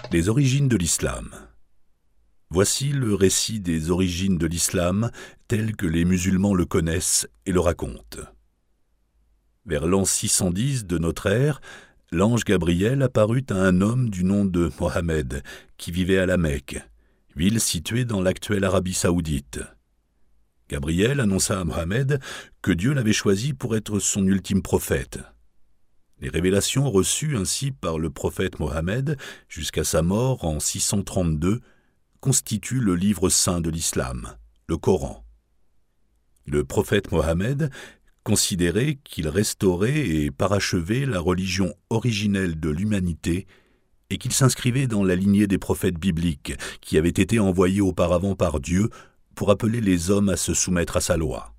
Les origines de l'islam. Voici le récit des origines de l'islam tel que les musulmans le connaissent et le racontent. Vers l'an 610 de notre ère, l'ange Gabriel apparut à un homme du nom de Mohammed qui vivait à la Mecque, ville située dans l'actuelle Arabie saoudite. Gabriel annonça à Mohammed que Dieu l'avait choisi pour être son ultime prophète. Les révélations reçues ainsi par le prophète Mohammed jusqu'à sa mort en 632 constituent le livre saint de l'islam, le Coran. Le prophète Mohammed considérait qu'il restaurait et parachevait la religion originelle de l'humanité et qu'il s'inscrivait dans la lignée des prophètes bibliques qui avaient été envoyés auparavant par Dieu pour appeler les hommes à se soumettre à sa loi.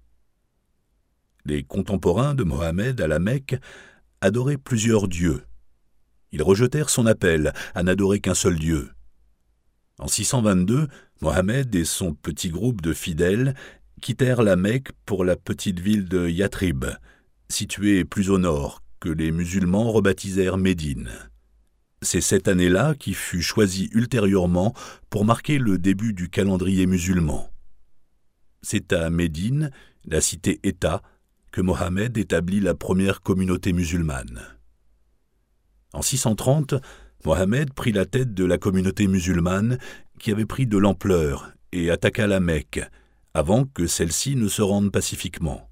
Les contemporains de Mohammed à la Mecque adoraient plusieurs dieux. Ils rejetèrent son appel à n'adorer qu'un seul Dieu. En 622, Mohammed et son petit groupe de fidèles quittèrent la Mecque pour la petite ville de Yathrib, située plus au nord, que les musulmans rebaptisèrent Médine. C'est cette année-là qui fut choisie ultérieurement pour marquer le début du calendrier musulman. C'est à Médine, la cité-État, que Mohammed établit la première communauté musulmane. En 630, Mohammed prit la tête de la communauté musulmane qui avait pris de l'ampleur et attaqua la Mecque, avant que celle-ci ne se rende pacifiquement.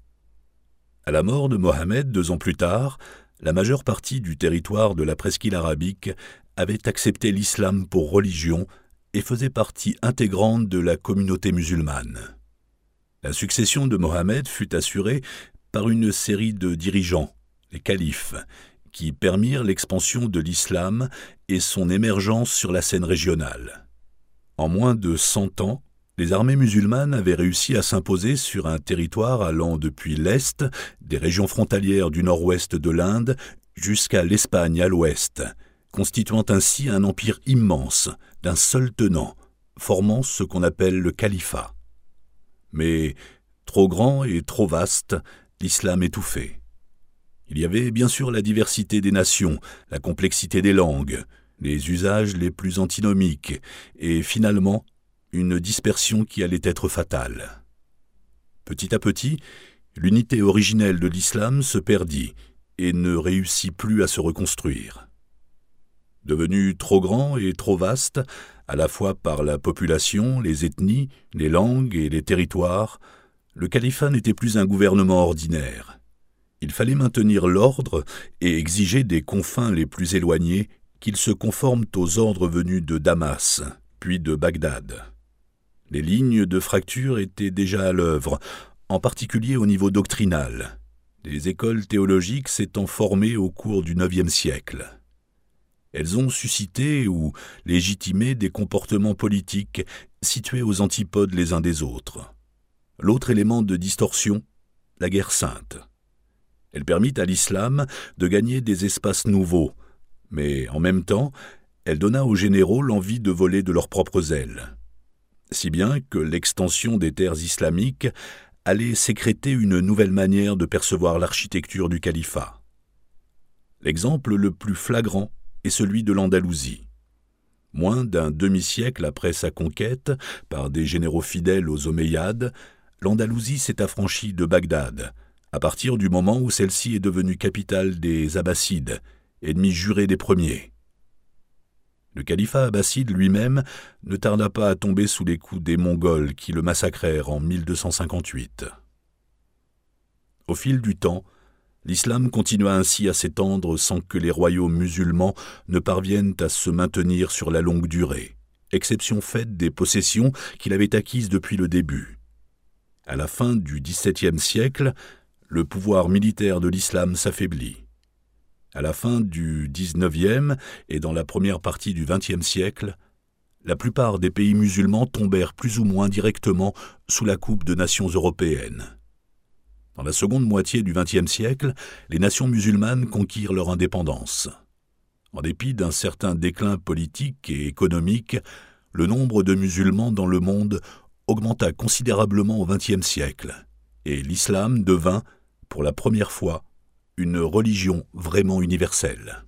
À la mort de Mohammed 2 ans plus tard, la majeure partie du territoire de la presqu'île arabique avait accepté l'islam pour religion et faisait partie intégrante de la communauté musulmane. La succession de Mohammed fut assurée par une série de dirigeants, les califes, qui permirent l'expansion de l'islam et son émergence sur la scène régionale. En moins de 100 ans, les armées musulmanes avaient réussi à s'imposer sur un territoire allant depuis l'Est, des régions frontalières du nord-ouest de l'Inde, jusqu'à l'Espagne à l'ouest, constituant ainsi un empire immense, d'un seul tenant, formant ce qu'on appelle le califat. Mais, trop grand et trop vaste, l'islam étouffait. Il y avait bien sûr la diversité des nations, la complexité des langues, les usages les plus antinomiques, et finalement, une dispersion qui allait être fatale. Petit à petit, l'unité originelle de l'islam se perdit et ne réussit plus à se reconstruire. Devenu trop grand et trop vaste, à la fois par la population, les ethnies, les langues et les territoires, le califat n'était plus un gouvernement ordinaire. Il fallait maintenir l'ordre et exiger des confins les plus éloignés qu'ils se conforment aux ordres venus de Damas, puis de Bagdad. Les lignes de fracture étaient déjà à l'œuvre, en particulier au niveau doctrinal, les écoles théologiques s'étant formées au cours du IXe siècle. Elles ont suscité ou légitimé des comportements politiques situés aux antipodes les uns des autres. L'autre élément de distorsion, la guerre sainte. Elle permit à l'islam de gagner des espaces nouveaux, mais en même temps, elle donna aux généraux l'envie de voler de leurs propres ailes. Si bien que l'extension des terres islamiques allait sécréter une nouvelle manière de percevoir l'architecture du califat. L'exemple le plus flagrant est celui de l'Andalousie. Moins d'un demi-siècle après sa conquête par des généraux fidèles aux Omeyyades, l'Andalousie s'est affranchie de Bagdad, à partir du moment où celle-ci est devenue capitale des Abbassides, ennemis jurés des premiers. Le califat abbasside lui-même ne tarda pas à tomber sous les coups des Mongols qui le massacrèrent en 1258. Au fil du temps, l'islam continua ainsi à s'étendre sans que les royaumes musulmans ne parviennent à se maintenir sur la longue durée, exception faite des possessions qu'il avait acquises depuis le début. À la fin du XVIIe siècle, le pouvoir militaire de l'islam s'affaiblit. À la fin du XIXe et dans la première partie du XXe siècle, la plupart des pays musulmans tombèrent plus ou moins directement sous la coupe de nations européennes. Dans la seconde moitié du XXe siècle, les nations musulmanes conquirent leur indépendance. En dépit d'un certain déclin politique et économique, le nombre de musulmans dans le monde augmenta considérablement au XXe siècle, et l'islam devint, pour la première fois, une religion vraiment universelle.